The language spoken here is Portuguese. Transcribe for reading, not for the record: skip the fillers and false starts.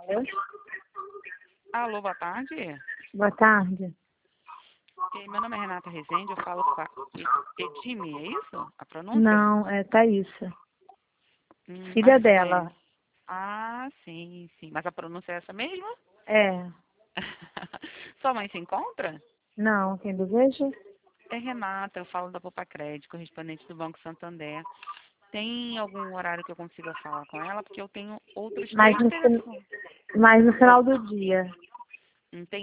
Alô? Alô, boa tarde. Boa tarde. Meu nome é Renata Rezende, eu falo com a Edime, é isso? A pronúncia? Não, é Thaísa. Filha Mas, dela. Ah, sim, sim. Mas a pronúncia é essa mesmo? É. Sua mãe se encontra? Não, quem deseja? É Renata, eu falo da Poupa Crédito, correspondente do Banco Santander. Tem algum horário que eu consiga falar com ela? Porque eu tenho outros Mas três no, telefones. mas no final do dia. Entendi.